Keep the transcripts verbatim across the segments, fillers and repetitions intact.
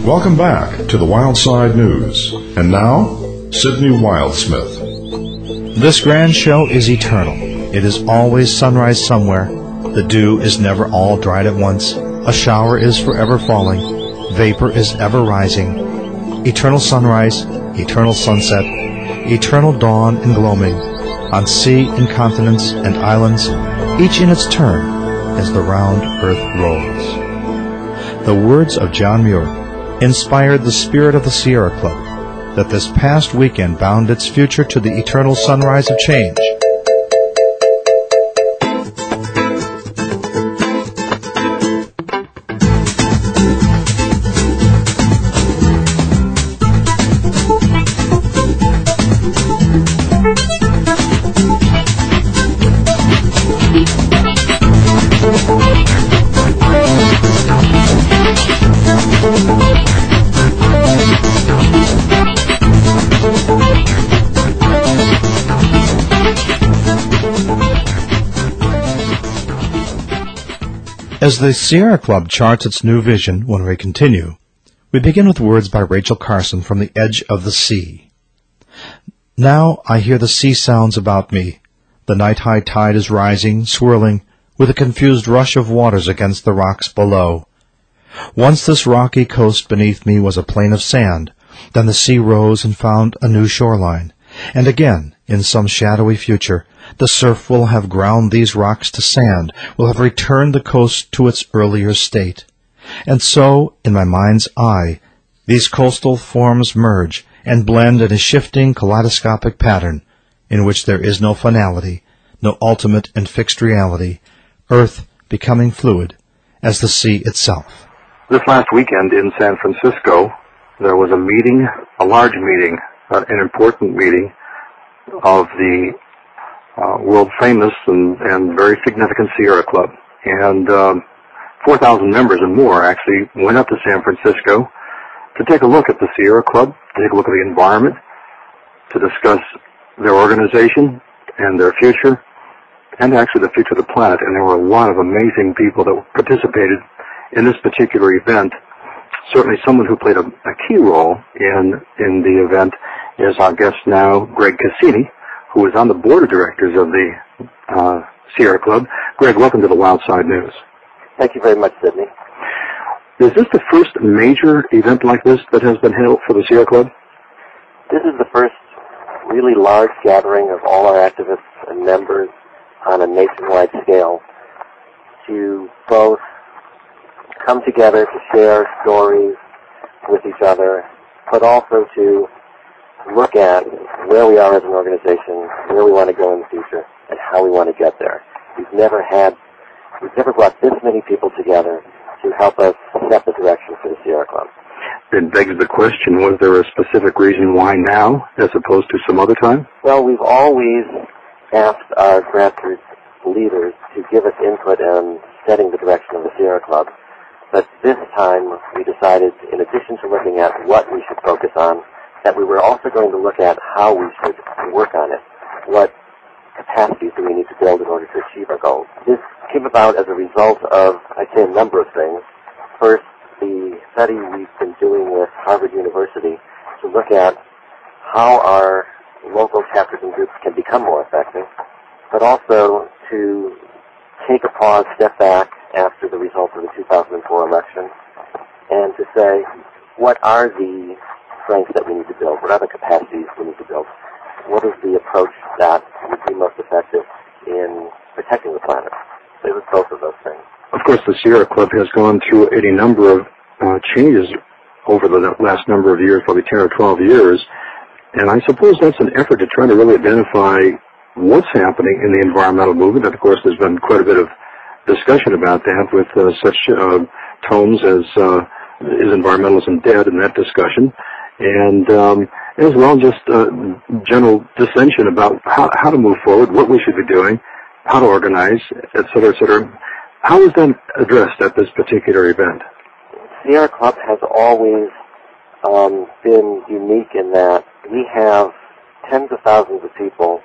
Welcome back to the Wildside News. And now, Sidney Wildsmith. This grand show is eternal. It is always sunrise somewhere. The dew is never all dried at once. A shower is forever falling. Vapor is ever rising. Eternal sunrise, eternal sunset, eternal dawn and gloaming, on sea and continents and islands, each in its turn, as the round earth rolls. The words of John Muir inspired the spirit of the Sierra Club that this past weekend bound its future to the eternal sunrise of change. As the Sierra Club charts its new vision when we continue, we begin with words by Rachel Carson from the Edge of the Sea. Now I hear the sea sounds about me. The night-high tide is rising, swirling, with a confused rush of waters against the rocks below. Once this rocky coast beneath me was a plain of sand, then the sea rose and found a new shoreline, and again, in some shadowy future, the surf will have ground these rocks to sand, will have returned the coast to its earlier state. And so, in my mind's eye, these coastal forms merge and blend in a shifting kaleidoscopic pattern, in which there is no finality, no ultimate and fixed reality, earth becoming fluid as the sea itself. This last weekend in San Francisco, there was a meeting, a large meeting, uh, an important meeting of the Uh, world-famous and, and very significant Sierra Club. And um, four thousand members and more actually went up to San Francisco to take a look at the Sierra Club, to take a look at the environment, to discuss their organization and their future, and actually the future of the planet. And there were a lot of amazing people that participated in this particular event. Certainly someone who played a, a key role in, in the event is our guest now, Greg Cassini, who is on the board of directors of the uh, Sierra Club. Greg, welcome to the Wildside News. Thank you very much, Sidney. Is this the first major event like this that has been held for the Sierra Club? This is the first really large gathering of all our activists and members on a nationwide scale to both come together to share stories with each other, but also to look at where we are as an organization, where we want to go in the future, and how we want to get there. We've never had, we've never brought this many people together to help us set the direction for the Sierra Club. It begs the question, was there a specific reason why now, as opposed to some other time? Well, we've always asked our grassroots leaders to give us input on setting the direction of the Sierra Club. But this time, we decided, in addition to looking at what we should focus on, that we were also going to look at how we should work on it. What capacities do we need to build in order to achieve our goals? This came about as a result of, I'd say, a number of things. First, the study we've been doing with Harvard University to look at how our local chapters and groups can become more effective, but also to take a pause, step back after the results of the two thousand four election, and to say, what are the strengths that we need to build? What are the capacities we need to build? What is the approach that would be most effective in protecting the planet? So it was both of those things. Of course, the Sierra Club has gone through any number of uh, changes over the last number of years, probably ten or twelve years, and I suppose that's an effort to try to really identify what's happening in the environmental movement. And of course, there's been quite a bit of discussion about that with uh, such uh, tones as uh, is environmentalism dead in that discussion, and um, as well just uh, general dissension about how, how to move forward, what we should be doing, how to organize, et cetera, et cetera. How is that addressed at this particular event? Sierra Club has always um, been unique in that we have tens of thousands of people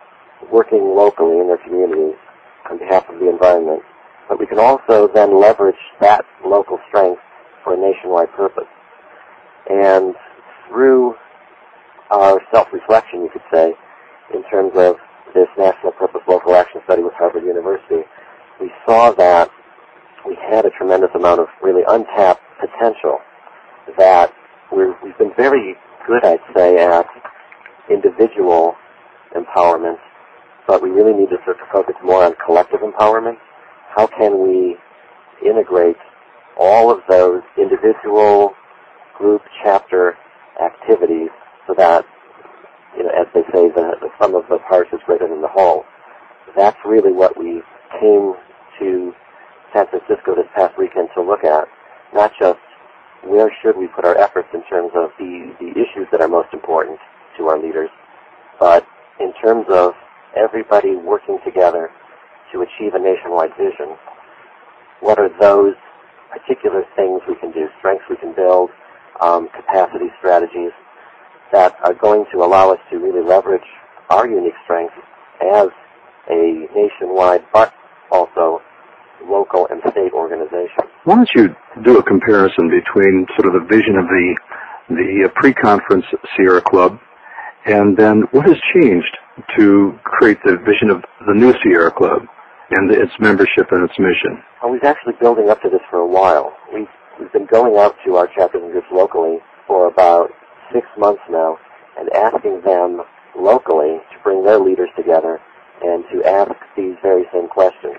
working locally in their communities on behalf of the environment, but we can also then leverage that local strength for a nationwide purpose. And through our self-reflection, you could say, in terms of this National Purpose Local Action Study with Harvard University, we saw that we had a tremendous amount of really untapped potential, that we're, we've been very good, I'd say, at individual empowerment, but we really need to sort of focus more on collective empowerment. How can we integrate all of those individual, group, chapter activities so that, you know, as they say, the, the sum of the parts is greater than the whole? That's really what we came to San Francisco this past weekend to look at, not just where should we put our efforts in terms of the, the issues that are most important to our leaders, but in terms of everybody working together to achieve a nationwide vision. What are those particular things we can do, strengths we can build, um, capacity strategies that are going to allow us to really leverage our unique strengths as a nationwide but also local and state organization. Why don't you do a comparison between sort of the vision of the the pre-conference Sierra Club and then what has changed to create the vision of the new Sierra Club and its membership and its mission? Well, we've actually building up to this for a while. We've, we've been going out to our chapters and groups locally for about six months now and asking them locally to bring their leaders together and to ask these very same questions.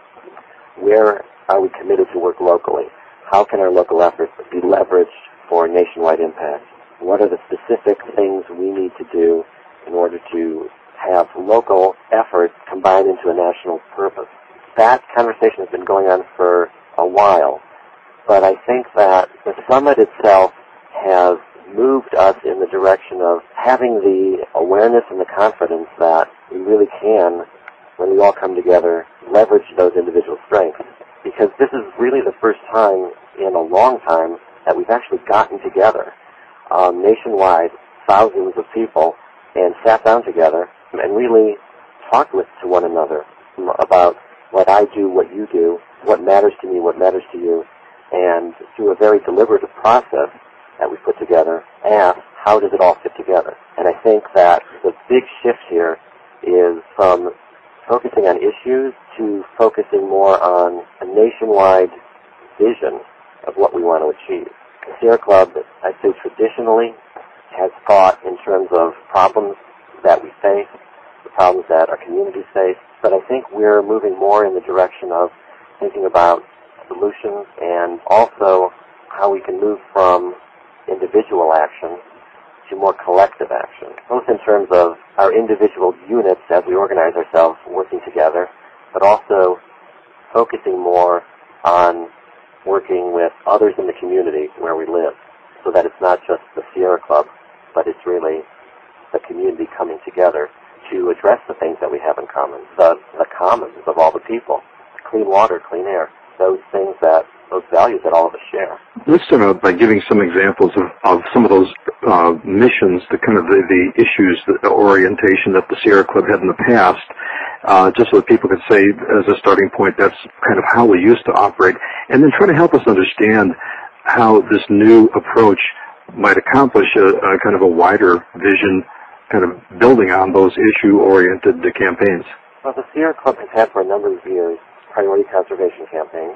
Where are we committed to work locally? How can our local efforts be leveraged for nationwide impact? What are the specific things we need to do in order to have local efforts combined into a national purpose? That conversation has been going on for a while, but I think that the summit itself has moved us in the direction of having the awareness and the confidence that we really can, when we all come together, leverage those individual strengths. Because this is really the first time in a long time that we've actually gotten together um, nationwide, thousands of people, and sat down together and really talked with to one another about what I do, what you do, what matters to me, what matters to you, and through a very deliberative process that we put together, ask how does it all fit together. And I think that the big shift here is from focusing on issues to focusing more on a nationwide vision of what we want to achieve. The Sierra Club, I'd say traditionally, has thought in terms of problems that we face, the problems that our communities face, but I think we're moving more in the direction of thinking about solutions and also how we can move from individual action to more collective action, both in terms of our individual units as we organize ourselves working together, but also focusing more on working with others in the community where we live, so that it's not just the Sierra Club, but it's really the community coming together to address the things that we have in common, the, the commons of all the people, clean water, clean air, those things that, those values that all of us share. Let's start out by giving some examples of, of some of those uh, missions, the kind of the, the issues, the orientation that the Sierra Club had in the past, uh, just so that people could say, as a starting point, that's kind of how we used to operate, and then try to help us understand how this new approach might accomplish a, a kind of a wider vision, kind of building on those issue-oriented campaigns. Well, the Sierra Club has had for a number of years priority conservation campaigns,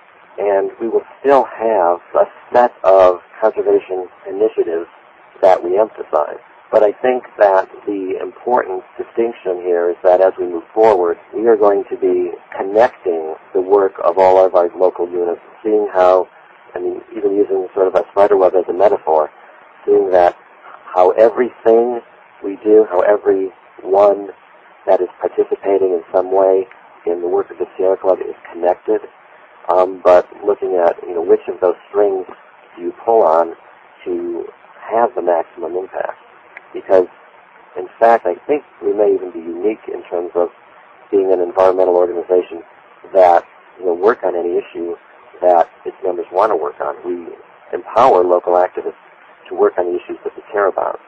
and we will still have a set of conservation initiatives that we emphasize. But I think that the important distinction here is that as we move forward, we are going to be connecting the work of all of our local units, seeing how, I mean, even using sort of a spider web as a metaphor, seeing that how everything we do, how every one that is participating in some way in the work of the Sierra Club is connected, um, but looking at, you know, which of those strings do you pull on to have the maximum impact. Because, in fact, I think we may even be unique in terms of being an environmental organization that will work on any issue that its members want to work on. We empower local activists to work on the issues that they care about.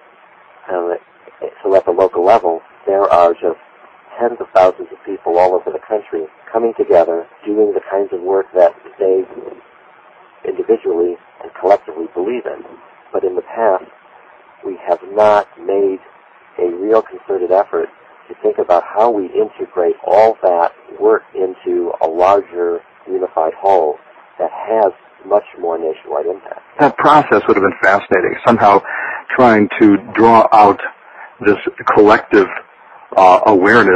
Um, so at the local level, there are just tens of thousands of people all over the country coming together, doing the kinds of work that they individually and collectively believe believe in. But in the past, we have not made a real concerted effort to think about how we integrate all that work into a larger unified whole that has much more nationwide impact. That process would have been fascinating, somehow trying to draw out this collective uh, awareness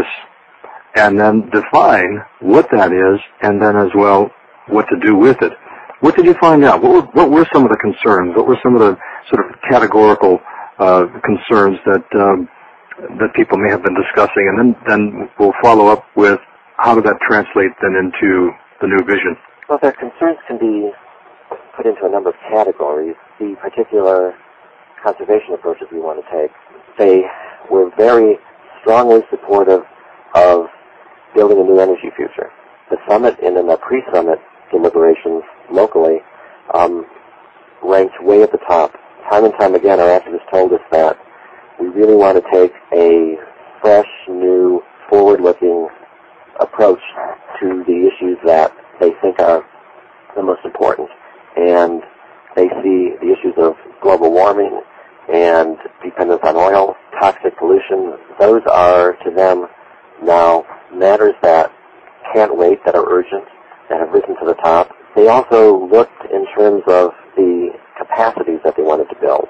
and then define what that is, and then as well what to do with it. What did you find out? What were, what were some of the concerns? What were some of the sort of categorical uh, concerns that um, that people may have been discussing? And then, then we'll follow up with how did that translate then into the new vision? Well, their concerns can be put into a number of categories. The particular conservation approaches we want to take, they were very strongly supportive of building a new energy future. The summit and in the pre-summit deliberations locally um, ranked way at the top. Time and time again, our activists told us that we really want to take a fresh, new, forward-looking approach to the issues that they think are the most important. And they see the issues of global warming and dependence on oil, toxic pollution. Those are, to them, now matters that can't wait, that are urgent, that have risen to the top. They also looked in terms of the capacities that they wanted to build.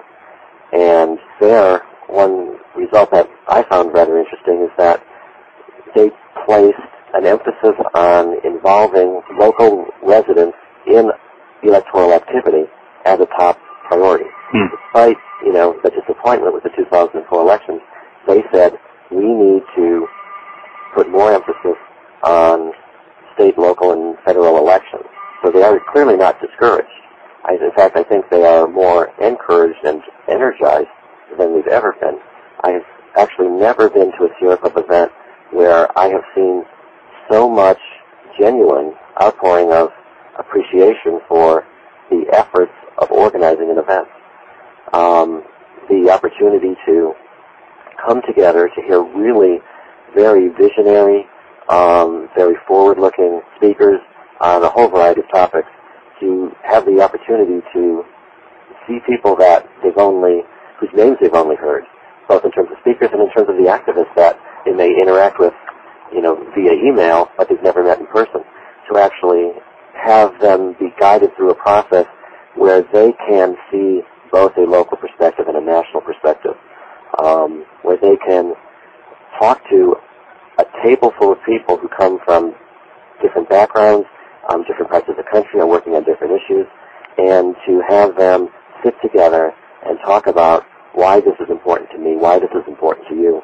And there, one result that I found rather interesting is that they placed an emphasis on involving local residents in electoral activity as a top priority. Hmm. Despite, you know, the disappointment with the two thousand four elections, they said we need to put more emphasis on state, local, and federal elections. So they are clearly not discouraged. I, in fact, I think they are more encouraged and energized than we've ever been. I have actually never been to a Sierra Club event where I have seen so much genuine outpouring of appreciation for the efforts of organizing an event. Um, the opportunity to come together to hear really very visionary, um, very forward-looking speakers on a whole variety of topics, to have the opportunity to see people that they've only, whose names they've only heard, both in terms of speakers and in terms of the activists that they may interact with, you know, via email, but they've never met in person, to actually have them be guided through a process where they can see both a local perspective and a national perspective, um, where they can talk to a table full of people who come from different backgrounds, um, different parts of the country, are working on different issues, and to have them sit together and talk about why this is important to me, why this is important to you,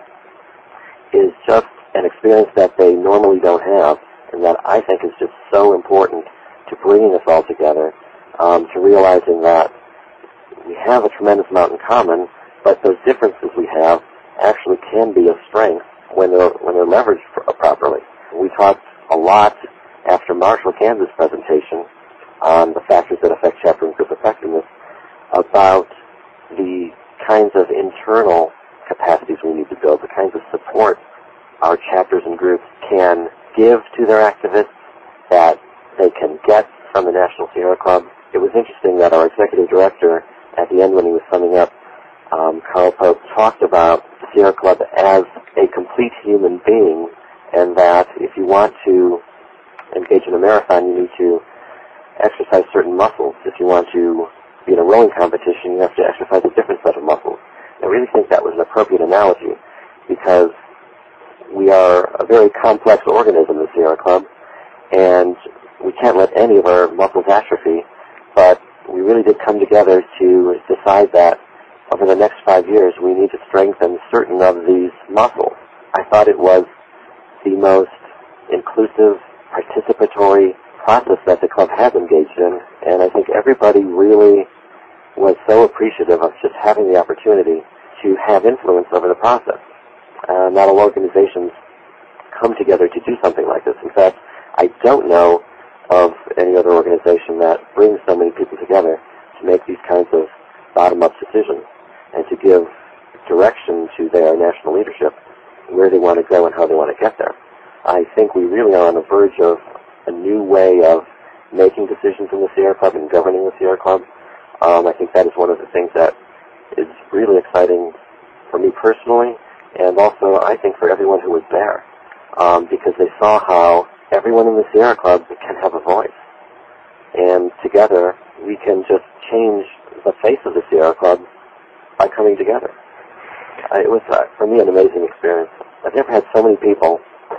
is just an experience that they normally don't have, and that I think is just so important to bringing us all together, um, to realizing that we have a tremendous amount in common, but those differences we have actually can be a strength when they're, when they're leveraged properly. We talked a lot after Marshall Kansas' presentation on the factors that affect chapter and group effectiveness about the kinds of internal capacities we need to build, the kinds of support our chapters and groups can give to their activists that they can get from the National Sierra Club. It was interesting that our executive director, at the end when he was summing up, um, Carl Pope, talked about the Sierra Club as a complete human being, and that if you want to engage in a marathon, you need to exercise certain muscles. If you want to be in a rowing competition, you have to exercise a different set of muscles. I really think that was an appropriate analogy, because we are a very complex organism, the Sierra Club, and we can't let any of our muscles atrophy, but we really did come together to decide that over the next five years we need to strengthen certain of these muscles. I thought it was the most inclusive, participatory process that the club has engaged in, and I think everybody really was so appreciative of just having the opportunity to have influence over the process. Uh, not all organizations come together to do something like this. In fact, I don't know of any other organization that brings so many people together to make these kinds of bottom-up decisions and to give direction to their national leadership where they want to go and how they want to get there. I think we really are on the verge of a new way of making decisions in the Sierra Club and governing the Sierra Club, Um, I think that is one of the things that is really exciting for me personally, and also I think for everyone who was there, um, because they saw how everyone in the Sierra Club can have a voice. And together, we can just change the face of the Sierra Club by coming together. Uh, it was, uh, for me, an amazing experience. I've never had so many people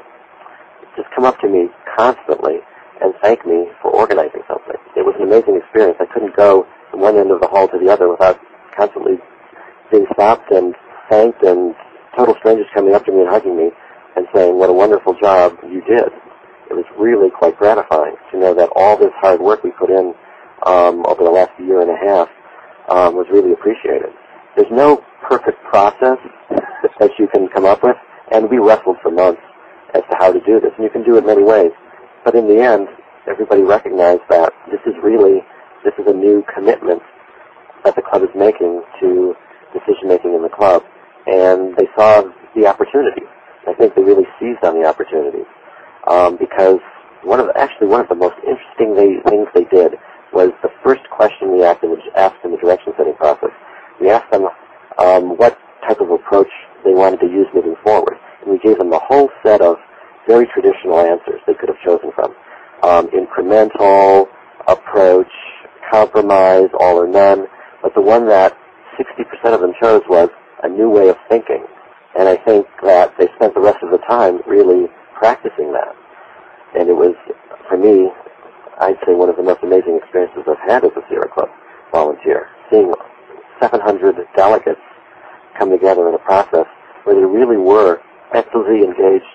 just come up to me constantly and thank me for organizing something. It was an amazing experience. I couldn't go from one end of the hall to the other without constantly being stopped and thanked, and total strangers coming up to me and hugging me and saying, what a wonderful job you did. It was really quite gratifying to know that all this hard work we put in um, over the last year and a half um, was really appreciated. There's no perfect process that you can come up with, and we wrestled for months as to how to do this, and you can do it many ways. But in the end, everybody recognized that this is really, this is a new commitment that the club is making to decision-making in the club, and they saw the opportunity. I think they really seized on the opportunity, um, because one of the, actually one of the most interesting they, things they did was the first question we asked in the, asked in the direction-setting process. We asked them um, what type of approach they wanted to use moving forward, and we gave them a whole set of very traditional answers they could have chosen from. Um, incremental, approach, compromise, all or none. But the one that sixty percent of them chose was a new way of thinking. And I think that they spent the rest of the time really practicing that. And it was, for me, I'd say one of the most amazing experiences I've had as a Sierra Club volunteer. Seeing seven hundred delegates come together in a process where they really were actively engaged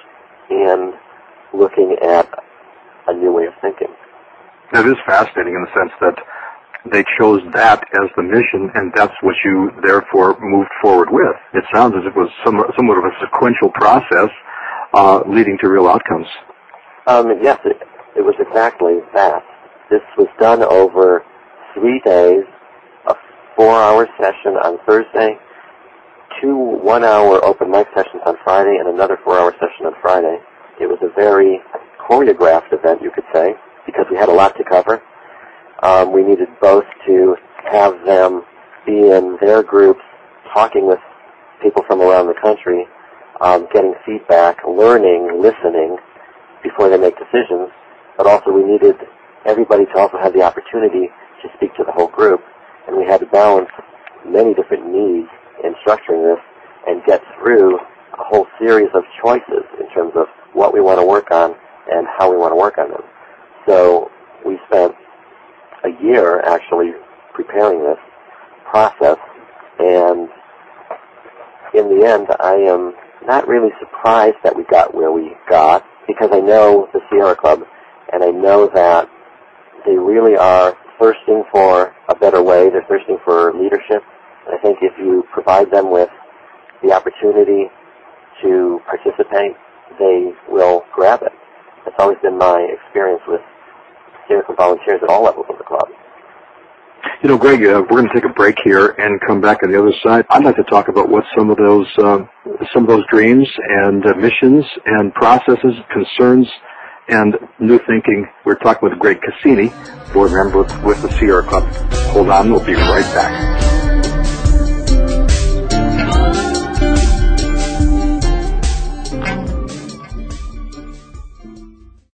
in looking at a new way of thinking. That is fascinating in the sense that they chose that as the mission, and that's what you therefore moved forward with. It sounds as if it was somewhat, somewhat of a sequential process uh, leading to real outcomes. Um, yes, it, it was exactly that. This was done over three days, a four-hour session on Thursday, two one-hour open mic sessions on Friday, and another four-hour session on Friday. It was a very choreographed event, you could say, because we had a lot to cover. Um, we needed both to have them be in their groups, talking with people from around the country, um, getting feedback, learning, listening before they make decisions, but also we needed everybody to also have the opportunity to speak to the whole group, and we had to balance many different needs in structuring this and get through a whole series of choices in terms of what we want to work on and how we want to work on them. So we spent a year actually preparing this process, and in the end I am not really surprised that we got where we got, because I know the Sierra Club and I know that they really are thirsting for a better way. They're thirsting for leadership. And I think if you provide them with the opportunity to participate, they will grab it. That's always been my experience with Sierra Club volunteers at all levels of the club. You know, Greg, uh, we're going to take a break here and come back on the other side. I'd like to talk about what some of those uh, some of those dreams and uh, missions and processes, concerns, and new thinking. We're talking with Greg Cassini, board member with the Sierra Club. Hold on, we'll be right back.